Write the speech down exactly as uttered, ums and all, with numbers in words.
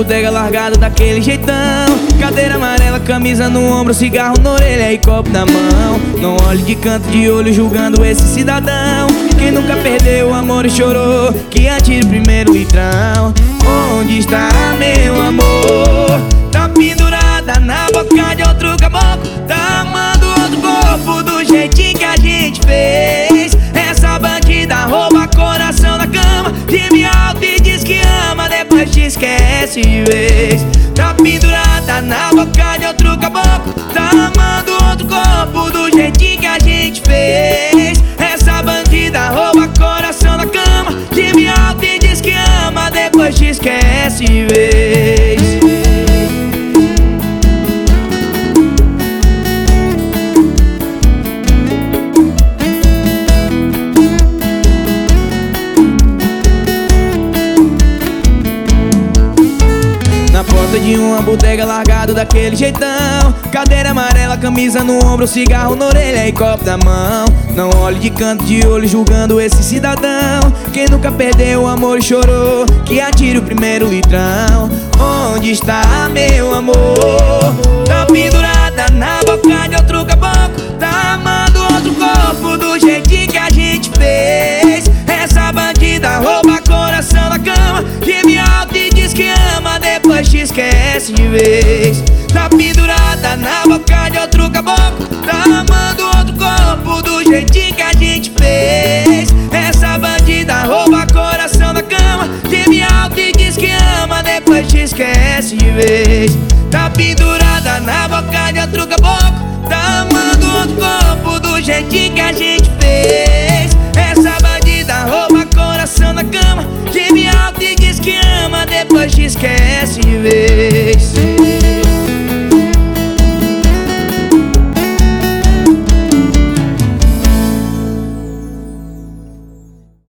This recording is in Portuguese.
bodega largado daquele jeitão. Cadeira amarela, camisa no ombro, cigarro na orelha e copo na mão. Não olhe de canto de olho julgando esse cidadão. Quem nunca perdeu o amor e chorou, que atire o primeiro litrão. Onde está meu amor? Tá pendurada na boca de outro caboclo, tá amando outro corpo do jeitinho que a gente fez. Essa bandida rouba coração da cama, geme alto e diz que ama, depois te esquece de vez. Tá pendurada na boca de outro caboclo, tá amando outro corpo do jeitinho que a gente fez. Essa bandida rouba coração da cama, geme alto e diz que ama, depois te esquece de vez. Na porta de uma bodega largado daquele jeitão. Cadeira amarela, camisa no ombro, cigarro na orelha e copo na mão. Não olhe de canto de olho julgando esse cidadão. Quem nunca perdeu o amor e chorou, que atire o primeiro litrão. Onde está meu amor? Tá pendurada na boca de outro caboclo, tá amando outro corpo do jeitinho que a gente fez. Essa bandida rouba coração da cama, geme alto e diz que ama, depois te esquece de vez. Tá pendurada na boca de outro caboclo, tá amando outro corpo do jeitinho que a gente fez. Essa bandida rouba coração da cama, geme alto e diz que ama, depois te esquece de vez. Tá pendurada na boca de outro caboclo, tá amando outro corpo do jeitinho que a gente fez. Essa bandida rouba coração da cama, geme alto e diz que ama, depois te esquece de vez.